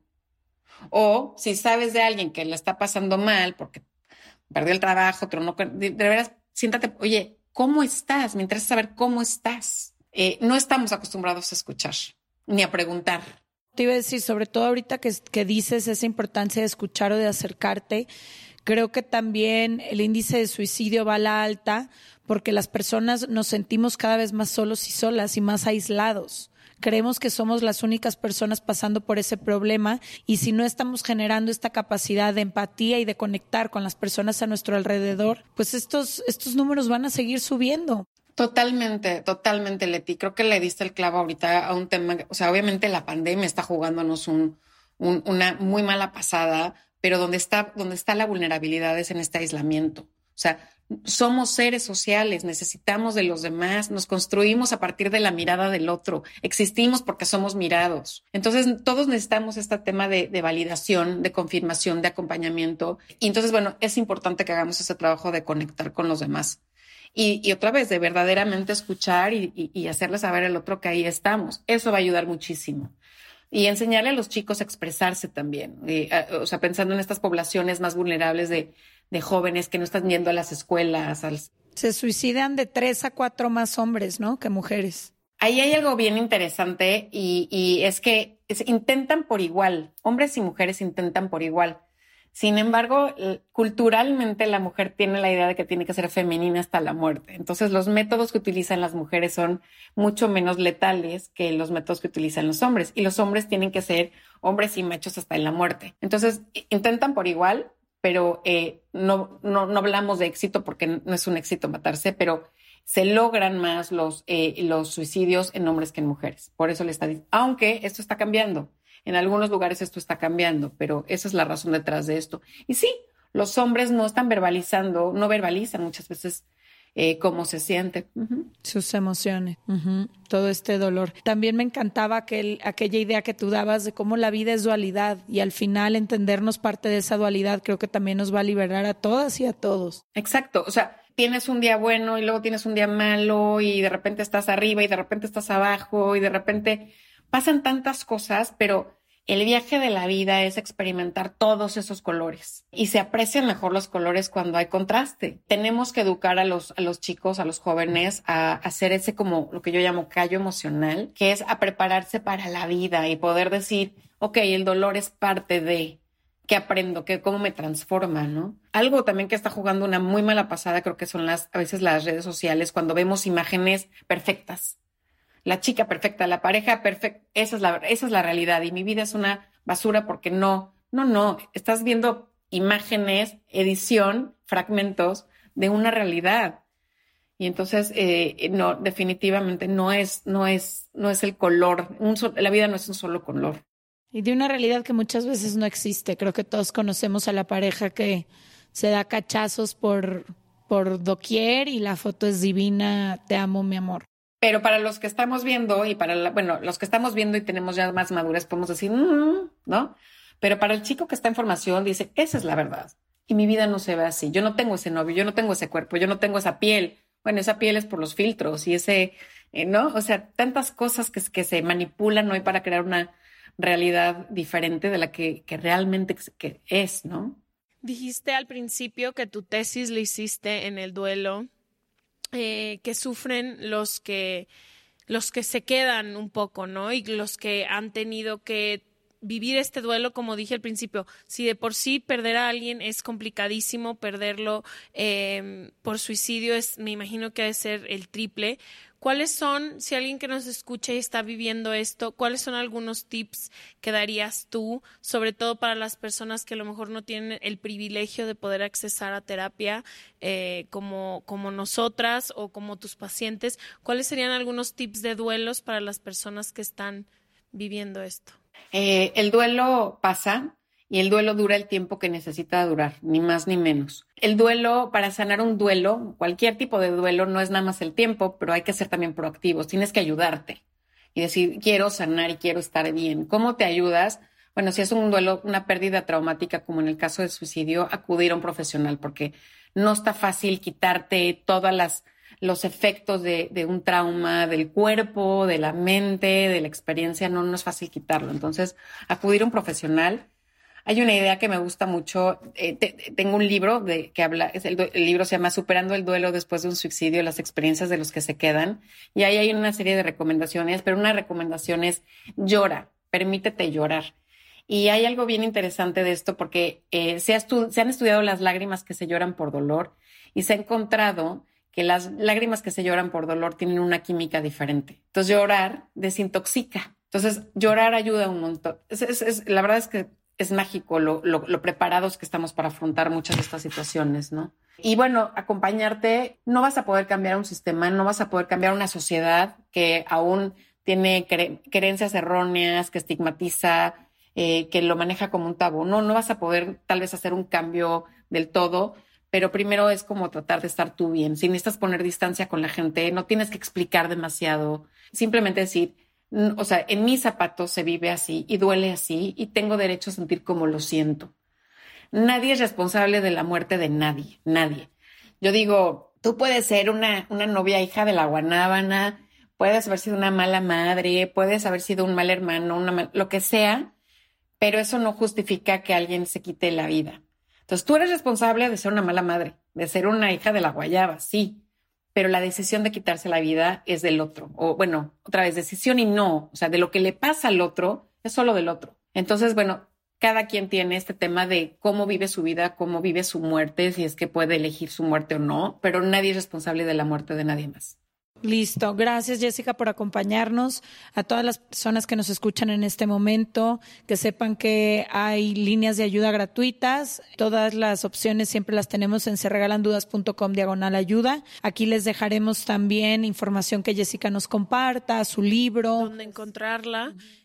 O si sabes de alguien que le está pasando mal porque perdió el trabajo, otro no, de, de veras, siéntate, oye, ¿cómo estás? Me interesa saber cómo estás. Eh, no estamos acostumbrados a escuchar ni a preguntar. Te iba a decir, sobre todo ahorita que, que dices esa importancia de escuchar o de acercarte, creo que también el índice de suicidio va a la alta porque las personas nos sentimos cada vez más solos y solas y más aislados. Creemos que somos las únicas personas pasando por ese problema y si no estamos generando esta capacidad de empatía y de conectar con las personas a nuestro alrededor, pues estos, estos números van a seguir subiendo. Totalmente, totalmente, Leti. Creo que le diste el clavo ahorita a un tema. O sea, obviamente la pandemia está jugándonos un, un, una muy mala pasada, pero donde está, donde está la vulnerabilidad es en este aislamiento. O sea, somos seres sociales, necesitamos de los demás, nos construimos a partir de la mirada del otro, existimos porque somos mirados. Entonces, todos necesitamos este tema de, de validación, de confirmación, de acompañamiento. Y entonces, bueno, es importante que hagamos ese trabajo de conectar con los demás. Y, y otra vez, de verdaderamente escuchar y, y, y hacerle saber al otro que ahí estamos. Eso va a ayudar muchísimo. Y enseñarle a los chicos a expresarse también. Y, a, o sea, pensando en estas poblaciones más vulnerables de, de jóvenes que no están yendo a las escuelas. Al... Se suicidan de tres a cuatro más hombres, ¿no? Que mujeres. Ahí hay algo bien interesante y, y es que es, intentan por igual. Hombres y mujeres intentan por igual. Sin embargo, culturalmente la mujer tiene la idea de que tiene que ser femenina hasta la muerte. Entonces, los métodos que utilizan las mujeres son mucho menos letales que los métodos que utilizan los hombres. Y los hombres tienen que ser hombres y machos hasta en la muerte. Entonces, intentan por igual, pero eh, no, no, no hablamos de éxito porque no es un éxito matarse, pero se logran más los, eh, los suicidios en hombres que en mujeres. Por eso le está diciendo, aunque esto está cambiando. En algunos lugares esto está cambiando, pero esa es la razón detrás de esto. Y sí, los hombres no están verbalizando, no verbalizan muchas veces eh, cómo se siente. Uh-huh. Sus emociones, uh-huh. Todo este dolor. También me encantaba aquel, aquella idea que tú dabas de cómo la vida es dualidad y al final entendernos parte de esa dualidad creo que también nos va a liberar a todas y a todos. Exacto, o sea, tienes un día bueno y luego tienes un día malo y de repente estás arriba y de repente estás abajo y de repente pasan tantas cosas, pero el viaje de la vida es experimentar todos esos colores y se aprecian mejor los colores cuando hay contraste. Tenemos que educar a los, a los chicos, a los jóvenes a, a hacer ese como lo que yo llamo callo emocional, que es a prepararse para la vida y poder decir, ok, el dolor es parte de... ¿Qué aprendo? ¿Qué, ¿Cómo me transforma? ¿No? Algo también que está jugando una muy mala pasada creo que son las a veces las redes sociales cuando vemos imágenes perfectas. La chica perfecta, la pareja perfecta, esa es la, esa es la realidad y mi vida es una basura porque no, no, no, estás viendo imágenes, edición, fragmentos de una realidad. Y entonces, eh, no, definitivamente no es, no es, no es el color, un so, la vida no es un solo color. Y de una realidad que muchas veces no existe. Creo que todos conocemos a la pareja que se da cachazos por, por doquier y la foto es divina, te amo, mi amor. Pero para los que estamos viendo y para, la, bueno, los que estamos viendo y tenemos ya más madurez, podemos decir, mmm, ¿no? Pero para el chico que está en formación dice, esa es la verdad. Y mi vida no se ve así. Yo no tengo ese novio, yo no tengo ese cuerpo, yo no tengo esa piel. Bueno, esa piel es por los filtros y ese, eh, ¿no? O sea, tantas cosas que, que se manipulan hoy para crear una realidad diferente de la que, que realmente que es, ¿no? Dijiste al principio que tu tesis la hiciste en el duelo. Eh, que sufren los que los que se quedan un poco, ¿no? Y los que han tenido que vivir este duelo, como dije al principio, si de por sí perder a alguien es complicadísimo, perderlo eh, por suicidio es, me imagino que ha de ser el triple. ¿Cuáles son, si alguien que nos escucha y está viviendo esto, cuáles son algunos tips que darías tú, sobre todo para las personas que a lo mejor no tienen el privilegio de poder accesar a terapia eh, como, como nosotras o como tus pacientes? ¿Cuáles serían algunos tips de duelos para las personas que están viviendo esto? Eh, el duelo pasa y el duelo dura el tiempo que necesita durar, ni más ni menos. El duelo, para sanar un duelo, cualquier tipo de duelo, no es nada más el tiempo, pero hay que ser también proactivos. Tienes que ayudarte y decir, quiero sanar y quiero estar bien. ¿Cómo te ayudas? Bueno, si es un duelo, una pérdida traumática, como en el caso del suicidio, acudir a un profesional, porque no está fácil quitarte todas las los efectos de, de un trauma del cuerpo, de la mente, de la experiencia, no, no es fácil quitarlo. Entonces, acudir a un profesional. Hay una idea que me gusta mucho. Eh, te, tengo un libro de, que habla, es el, el libro se llama Superando el duelo después de un suicidio, las experiencias de los que se quedan. Y ahí hay una serie de recomendaciones, pero una recomendación es llora, permítete llorar. Y hay algo bien interesante de esto porque eh, se, ha estu- se han estudiado las lágrimas que se lloran por dolor y se ha encontrado que las lágrimas que se lloran por dolor tienen una química diferente. Entonces llorar desintoxica. Entonces llorar ayuda un montón. Es, es, es, la verdad es que es mágico lo, lo, lo preparados que estamos para afrontar muchas de estas situaciones, ¿no? Y bueno, acompañarte, no vas a poder cambiar un sistema, no vas a poder cambiar una sociedad que aún tiene cre- creencias erróneas, que estigmatiza, eh, que lo maneja como un tabú. No, no vas a poder tal vez hacer un cambio del todo, pero primero es como tratar de estar tú bien. Si necesitas poner distancia con la gente, no tienes que explicar demasiado. Simplemente decir, o sea, en mis zapatos se vive así y duele así y tengo derecho a sentir como lo siento. Nadie es responsable de la muerte de nadie, nadie. Yo digo, tú puedes ser una, una novia hija de la guanábana, puedes haber sido una mala madre, puedes haber sido un mal hermano, una mal, lo que sea, pero eso no justifica que alguien se quite la vida. Entonces, tú eres responsable de ser una mala madre, de ser una hija de la guayaba, sí, pero la decisión de quitarse la vida es del otro. O bueno, otra vez, decisión y no. O sea, de lo que le pasa al otro es solo del otro. Entonces, bueno, cada quien tiene este tema de cómo vive su vida, cómo vive su muerte, si es que puede elegir su muerte o no, pero nadie es responsable de la muerte de nadie más. Listo. Gracias, Jessica, por acompañarnos. A todas las personas que nos escuchan en este momento, que sepan que hay líneas de ayuda gratuitas. Todas las opciones siempre las tenemos en serregalandudas.com diagonal ayuda. Aquí les dejaremos también información que Jessica nos comparta, su libro. Dónde encontrarla.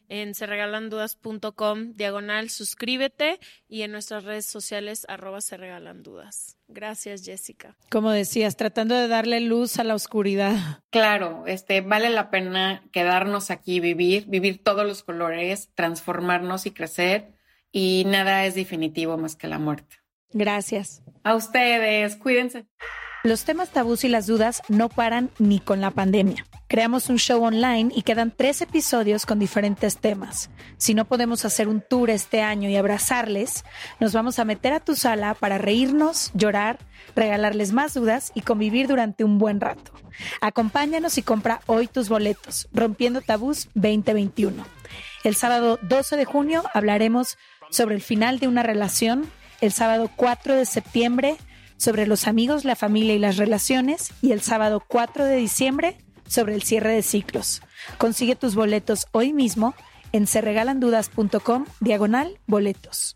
en seregalandudas.com diagonal suscríbete y en nuestras redes sociales arroba seregalandudas. Gracias, Jessica. Como decías, tratando de darle luz a la oscuridad. Claro, este, vale la pena quedarnos aquí, vivir, vivir todos los colores, transformarnos y crecer, y nada es definitivo más que la muerte. Gracias. A ustedes, cuídense. Los temas tabús y las dudas no paran ni con la pandemia. Creamos un show online y quedan tres episodios con diferentes temas. Si no podemos hacer un tour este año y abrazarles, nos vamos a meter a tu sala para reírnos, llorar, regalarles más dudas y convivir durante un buen rato. Acompáñanos y compra hoy tus boletos, Rompiendo Tabús veinte veintiuno. El sábado doce de junio hablaremos sobre el final de una relación. El sábado cuatro de septiembre sobre los amigos, la familia y las relaciones, y el sábado cuatro de diciembre sobre el cierre de ciclos. Consigue tus boletos hoy mismo en seregalandudas.com diagonal boletos.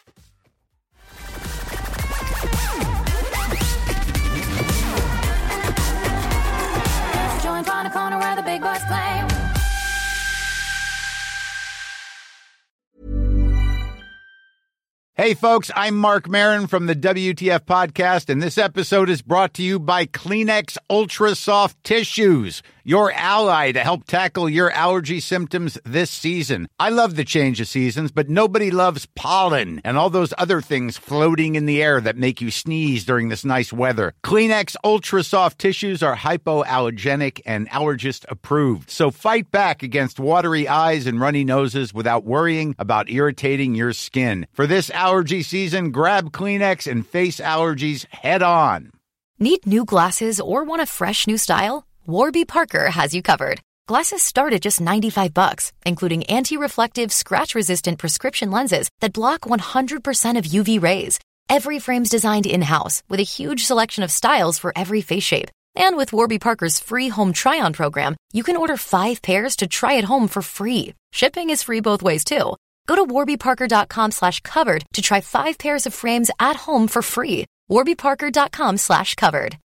Hey, folks, I'm Mark Maron from the W T F Podcast, and this episode is brought to you by Kleenex Ultra Soft Tissues, your ally to help tackle your allergy symptoms this season. I love the change of seasons, but nobody loves pollen and all those other things floating in the air that make you sneeze during this nice weather. Kleenex Ultra Soft Tissues are hypoallergenic and allergist approved, so fight back against watery eyes and runny noses without worrying about irritating your skin. For this allergy season, grab Kleenex and face allergies head on. Need new glasses or want a fresh new style? Warby Parker has you covered. Glasses start at just ninety-five bucks, including anti-reflective, scratch-resistant prescription lenses that block one hundred percent of U V rays. Every frame's designed in-house with a huge selection of styles for every face shape. And with Warby Parker's free home try-on program, you can order five pairs to try at home for free. Shipping is free both ways, too. Go to warbyparker.com slash covered to try five pairs of frames at home for free. warbyparker.com slash covered.